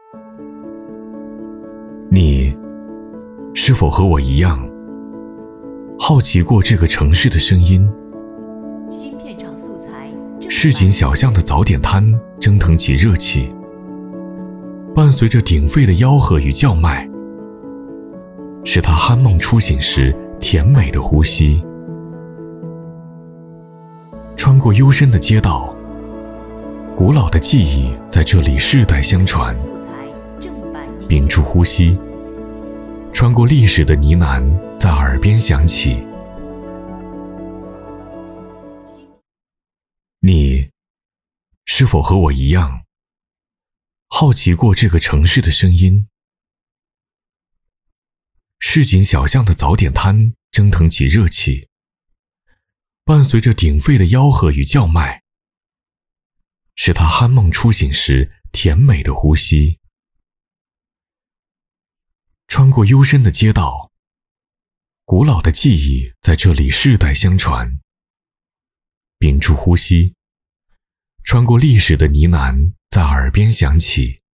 你是否和我一样，好奇过这个城市的声音？市井小巷的早点摊蒸腾起热气，伴随着鼎沸的吆喝与叫卖，是他酣梦初醒时甜美的呼吸。穿过幽深的街道，古老的记忆在这里世代相传，屏住呼吸，穿过历史的呢喃在耳边响起。你是否和我一样，好奇过这个城市的声音？市井小巷的早点摊蒸腾起热气，伴随着鼎沸的吆喝与叫卖，是他酣梦初醒时甜美的呼吸。穿过幽深的街道，古老的记忆在这里世代相传，屏住呼吸，穿过历史的呢喃在耳边响起。